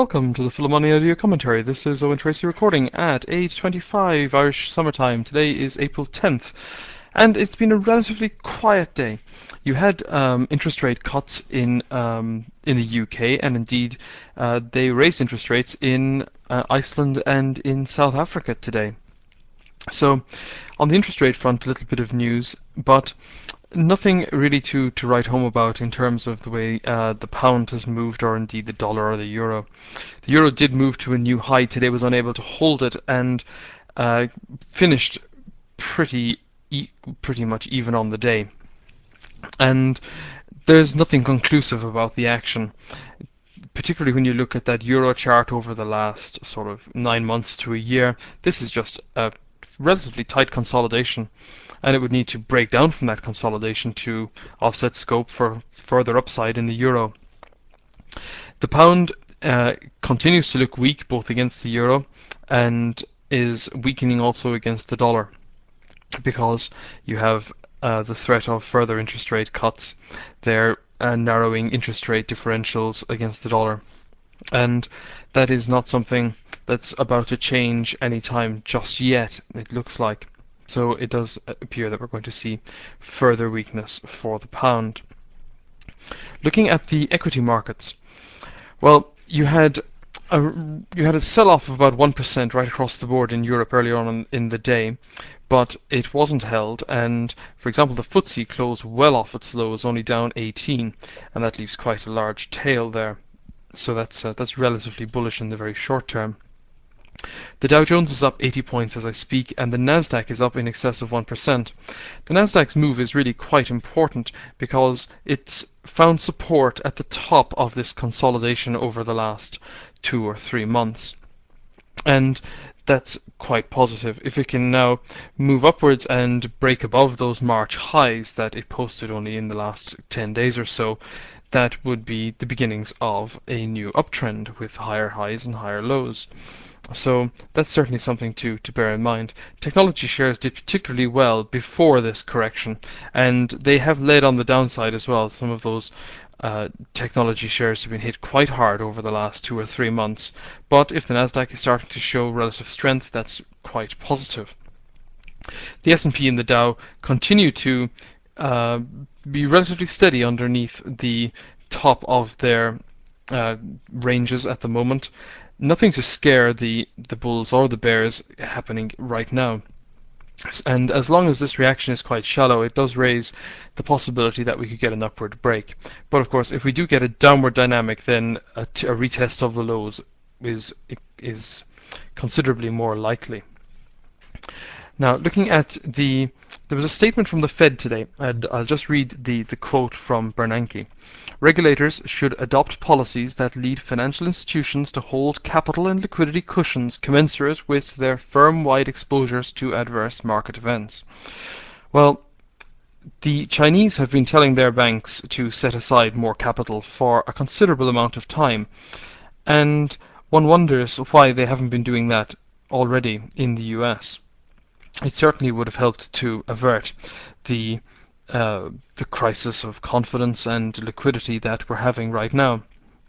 Welcome to the Full of Money audio commentary. This is Owen Tracy recording at 8:25 Irish summertime. Today is April 10th, and it's been a relatively quiet day. You had interest rate cuts in the UK, and indeed they raised interest rates in Iceland and in South Africa today. So, on the interest rate front, a little bit of news, but nothing really to write home about in terms of the way the pound has moved, or indeed the dollar or the euro. The euro did move to a new high today, was unable to hold it, and finished pretty much even on the day. And there's nothing conclusive about the action, particularly when you look at that euro chart over the last sort of 9 months to a year. This is just a relatively tight consolidation, and it would need to break down from that consolidation to offset scope for further upside in the euro. The pound continues to look weak both against the euro and is weakening also against the dollar, because you have the threat of further interest rate cuts. They're narrowing interest rate differentials against the dollar, and that is not something that's about to change anytime just yet, it looks like. So it does appear that we're going to see further weakness for the pound. Looking at the equity markets, well, you had a sell-off of about 1% right across the board in Europe earlier on in the day, but it wasn't held, and for example the FTSE closed well off its lows, only down 18, and that leaves quite a large tail there. So that's relatively bullish in the very short term. The Dow Jones is up 80 points as I speak, and the Nasdaq is up in excess of 1%. The Nasdaq's move is really quite important because it's found support at the top of this consolidation over the last 2 or 3 months. And that's quite positive. If it can now move upwards and break above those March highs that it posted only in the last 10 days or so, that would be the beginnings of a new uptrend with higher highs and higher lows. So that's certainly something to bear in mind. Technology shares did particularly well before this correction, and they have led on the downside as well. Some of those technology shares have been hit quite hard over the last 2 or 3 months. But if the Nasdaq is starting to show relative strength, that's quite positive. The S&P and the Dow continue to be relatively steady underneath the top of their ranges at the moment. Nothing to scare the bulls or the bears happening right now. And as long as this reaction is quite shallow, it does raise the possibility that we could get an upward break. But of course, if we do get a downward dynamic, then a retest of the lows is considerably more likely. Now, looking at there was a statement from the Fed today, and I'll just read the quote from Bernanke. Regulators should adopt policies that lead financial institutions to hold capital and liquidity cushions commensurate with their firm-wide exposures to adverse market events. Well, the Chinese have been telling their banks to set aside more capital for a considerable amount of time, and one wonders why they haven't been doing that already in the US. It certainly would have helped to avert the crisis of confidence and liquidity that we're having right now.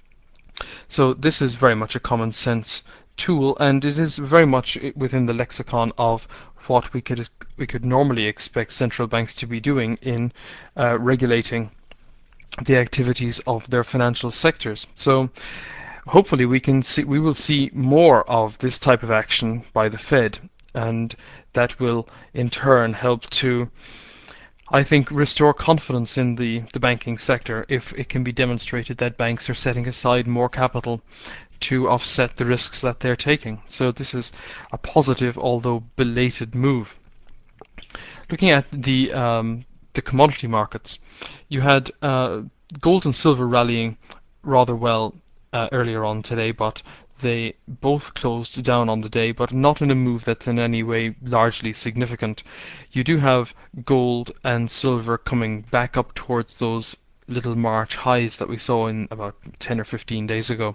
So this is very much a common sense tool, and it is very much within the lexicon of what we could normally expect central banks to be doing in regulating the activities of their financial sectors. So hopefully we will see more of this type of action by the Fed, and that will in turn help to, I think, restore confidence in the banking sector if it can be demonstrated that banks are setting aside more capital to offset the risks that they're taking. So this is a positive, although belated move. Looking at the commodity markets, you had gold and silver rallying rather well earlier on today, but they both closed down on the day, but not in a move that's in any way largely significant. You do have gold and silver coming back up towards those little March highs that we saw in about 10 or 15 days ago.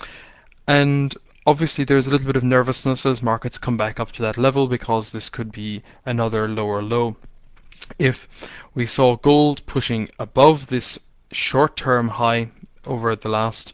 And obviously there's a little bit of nervousness as markets come back up to that level, because this could be another lower low. If we saw gold pushing above this short-term high over the last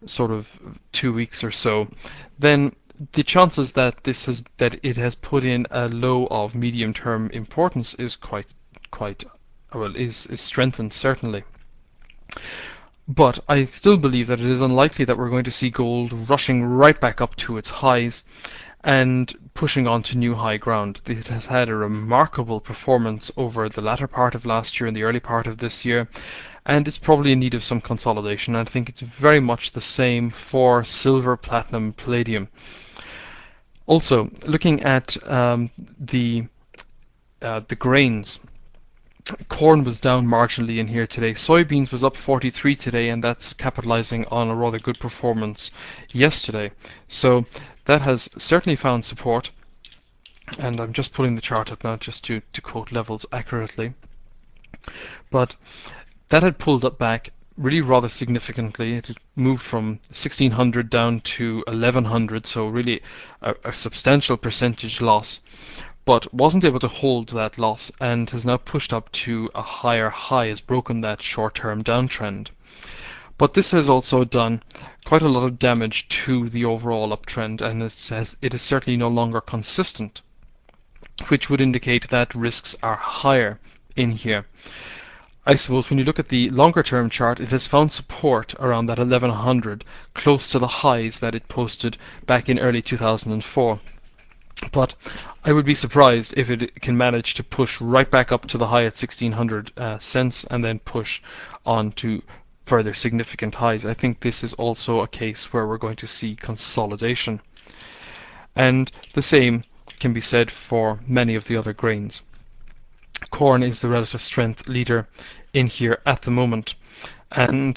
sort of 2 weeks or so, then the chances that it has put in a low of medium-term importance is quite well is strengthened certainly. But I still believe that it is unlikely that we're going to see gold rushing right back up to its highs and pushing on to new high ground. It has had a remarkable performance over the latter part of last year and the early part of this year, and it's probably in need of some consolidation. I think it's very much the same for silver, platinum, palladium. Also, looking at the grains, corn was down marginally in here today. Soybeans was up 43 today, and that's capitalizing on a rather good performance yesterday. So that has certainly found support. And I'm just pulling the chart up now just to quote levels accurately. But that had pulled up back really rather significantly. It had moved from 1600 down to 1100, so really a substantial percentage loss, but wasn't able to hold that loss and has now pushed up to a higher high, has broken that short-term downtrend. But this has also done quite a lot of damage to the overall uptrend, and it is certainly no longer consistent, which would indicate that risks are higher in here. I suppose when you look at the longer term chart, it has found support around that 1100, close to the highs that it posted back in early 2004. But I would be surprised if it can manage to push right back up to the high at 1600 cents and then push on to further significant highs. I think this is also a case where we're going to see consolidation. And the same can be said for many of the other grains. Corn is the relative strength leader in here at the moment, and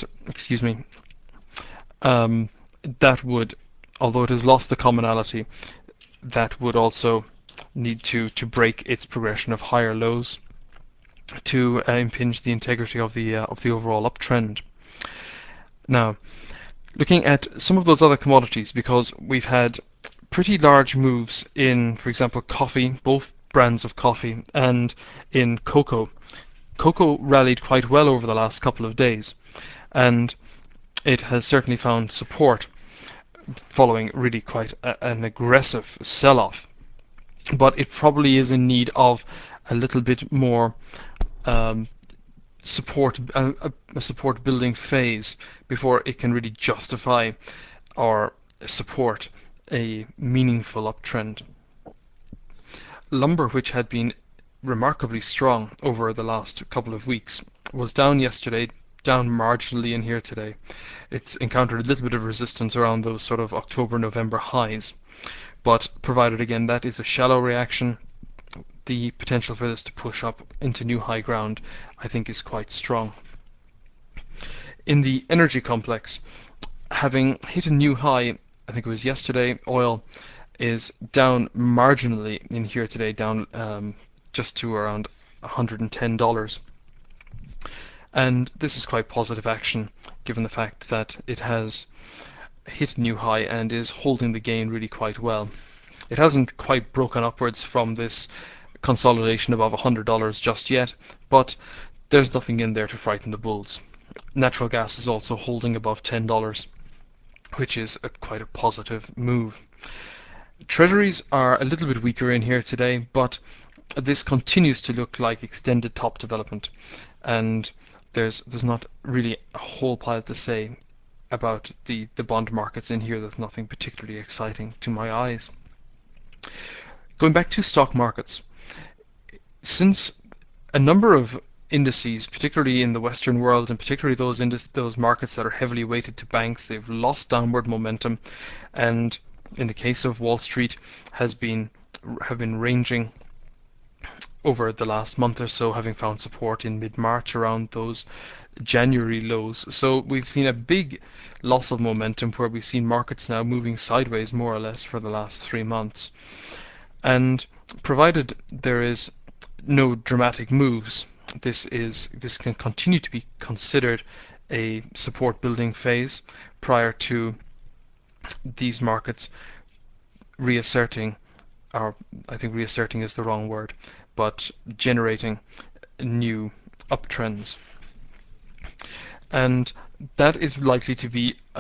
that would, although it has lost the commonality, that would also need to break its progression of higher lows to impinge the integrity of the overall uptrend. Now, looking at some of those other commodities, because we've had pretty large moves in, for example, coffee, both brands of coffee, and in cocoa. Cocoa rallied quite well over the last couple of days, and it has certainly found support following really quite an aggressive sell-off. But it probably is in need of a little bit more support, a support building phase before it can really justify or support a meaningful uptrend. Lumber, which had been remarkably strong over the last couple of weeks, was down yesterday, down marginally in here today. It's encountered a little bit of resistance around those sort of October-November highs, but provided again that is a shallow reaction, the potential for this to push up into new high ground I think is quite strong. In the energy complex, having hit a new high, I think it was yesterday, oil is down marginally in here today, down just to around $110. And this is quite positive action given the fact that it has hit a new high and is holding the gain really quite well. It hasn't quite broken upwards from this consolidation above $100 just yet, but there's nothing in there to frighten the bulls. Natural gas is also holding above $10, which is quite a positive move. Treasuries are a little bit weaker in here today, but this continues to look like extended top development, and there's not really a whole pile to say about the bond markets in here. There's nothing particularly exciting to my eyes. Going back to stock markets, since a number of indices, particularly in the Western world, and particularly those markets that are heavily weighted to banks, they've lost downward momentum, and in the case of Wall Street, have been ranging over the last month or so, having found support in mid-March around those January lows. So we've seen a big loss of momentum where we've seen markets now moving sideways more or less for the last 3 months. And provided there is no dramatic moves, this can continue to be considered a support building phase prior to these markets reasserting, or I think reasserting is the wrong word, but generating new uptrends. And that is likely to be a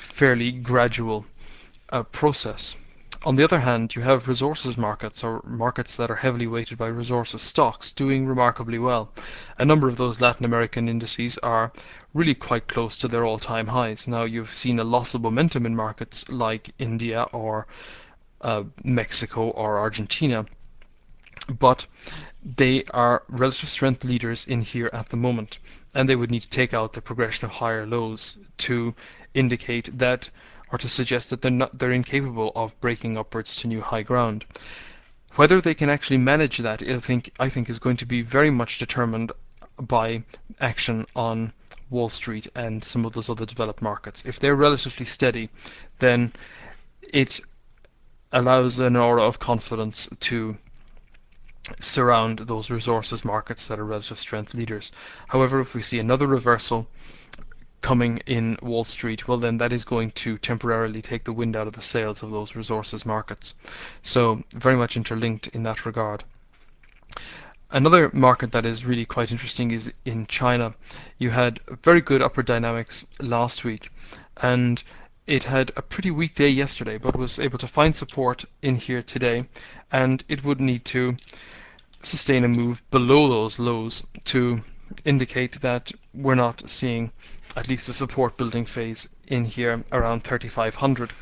fairly gradual process. On the other hand, you have resources markets, or markets that are heavily weighted by resources stocks, doing remarkably well. A number of those Latin American indices are really quite close to their all-time highs. Now, you've seen a loss of momentum in markets like India or Mexico or Argentina, but they are relative strength leaders in here at the moment, and they would need to take out the progression of higher lows to indicate that, or to suggest that they're incapable of breaking upwards to new high ground. Whether they can actually manage that, I think is going to be very much determined by action on Wall Street and some of those other developed markets. If they're relatively steady, then it allows an aura of confidence to surround those resources markets that are relative strength leaders. However, if we see another reversal coming in Wall Street, well, then that is going to temporarily take the wind out of the sails of those resources markets. So very much interlinked in that regard. Another market that is really quite interesting is in China. You had very good upward dynamics last week, and it had a pretty weak day yesterday, but was able to find support in here today, and it would need to sustain a move below those lows to indicate that we're not seeing at least a support building phase in here around 3,500.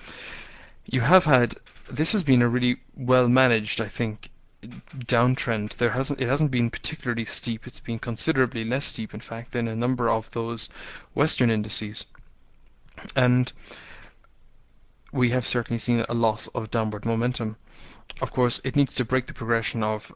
This has been a really well managed, I think, downtrend. It hasn't been particularly steep. It's been considerably less steep, in fact, than a number of those Western indices. And we have certainly seen a loss of downward momentum. Of course, it needs to break the progression of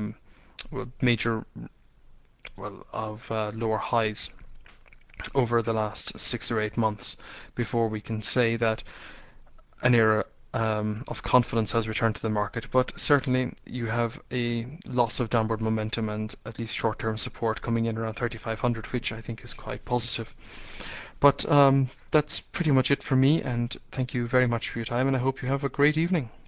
lower highs over the last 6 or 8 months before we can say that an era of confidence has returned to the market. But certainly you have a loss of downward momentum and at least short-term support coming in around 3,500, which I think is quite positive. But that's pretty much it for me, and thank you very much for your time, and I hope you have a great evening.